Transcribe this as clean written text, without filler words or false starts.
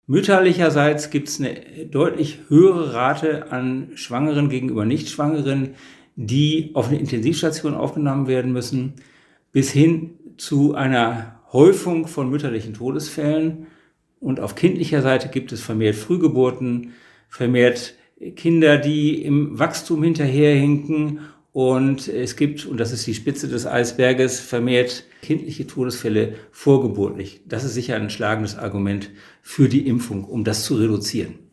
Mütterlicherseits gibt es eine deutlich höhere Rate an Schwangeren gegenüber Nichtschwangeren, die auf eine Intensivstation aufgenommen werden müssen, bis hin zu einer Häufung von mütterlichen Todesfällen. Und auf kindlicher Seite gibt es vermehrt Frühgeburten, vermehrt Kinder, die im Wachstum hinterherhinken. Und es gibt, und das ist die Spitze des Eisberges, vermehrt kindliche Todesfälle vorgeburtlich. Das ist sicher ein schlagendes Argument für die Impfung, um das zu reduzieren.